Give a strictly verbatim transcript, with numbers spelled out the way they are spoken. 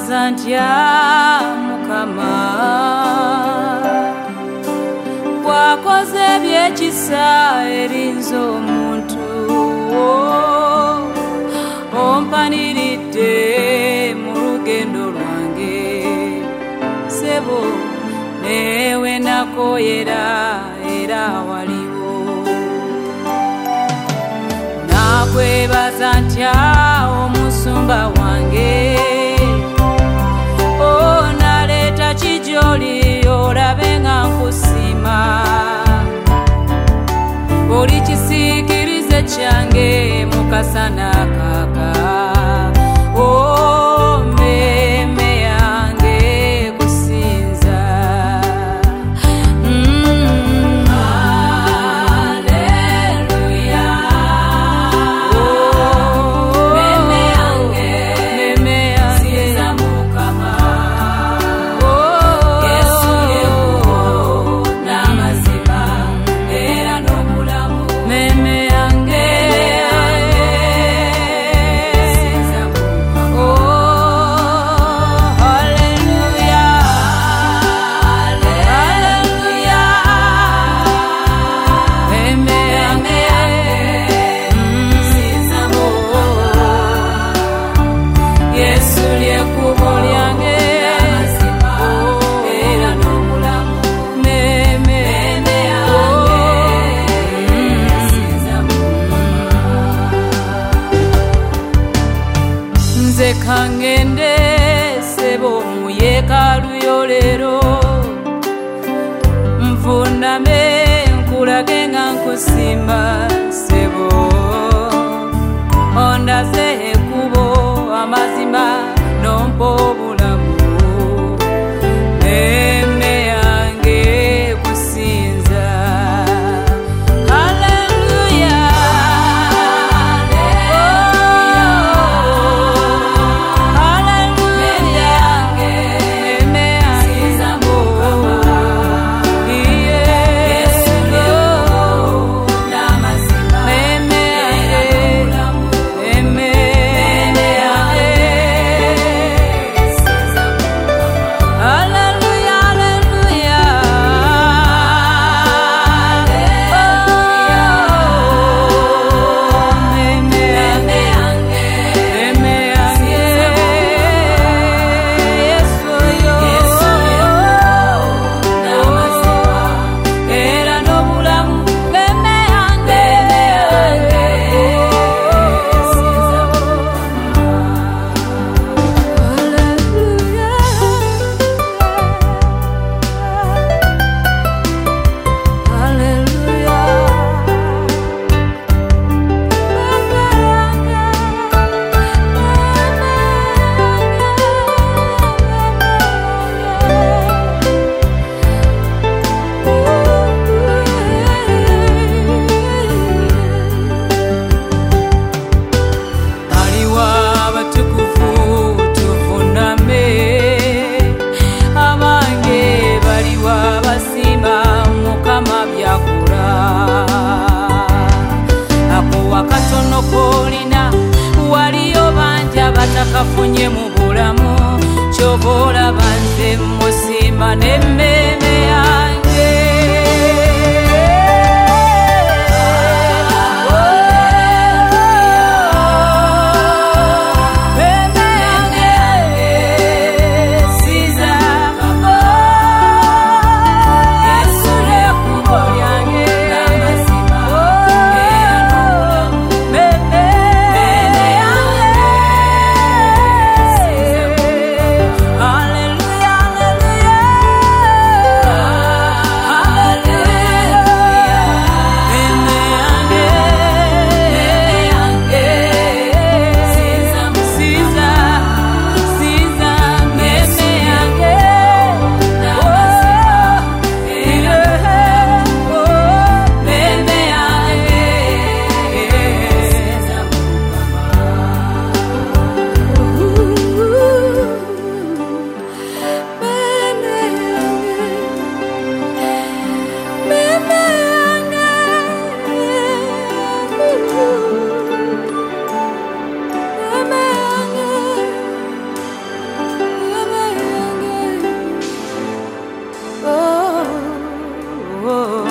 ntya Mukama bwakoze ebyekisa eri nze omuntu ompaniridde mu lugendo lwange sebo newe nakoyera era waliwo nakwebaza ntya omusumba wange onaleeta kijoli olabe nga nkusima oli kisiikirize kyange mukasana kaka oh meme yange kusinza mm. Haleluya oh meme yange meme yange sinza Mukama oh Yesu yekubo n'amazima era n'obulamu meme yange sinza Mukama oh haleluya haleluya meme yange sinza Mukama Yesu lyekubo lyange era n'obulamu meme yange sinza nze kangende sebo mu yeekaalu yo leero nvuname nkulage nga nkusimba sebo ondaze ekkubo amazima nompa obulamu meme yange kusinza haleluya haleluya meme yange sinza Mukama Yesu lyekubo n'amazima meme yange meme yange sinza Mukama haleluya haleluya oh meme yange meme yange Yesu yo n'amazima era n'obulamu meme yange sinza Mukama haleluya haleluya aliwo abatukuvu tuvuname abange baliwo abasimba Mukama byakola akuwa katono kolina waliyo bangi abatakafunye mu bulamu kyova olaba nze musimba n'emmeme yange meme yange sinza Yesu lyekubo lyange n'amazima era n'obulamu meme yange sinza Mukama haleluya haleluya oh.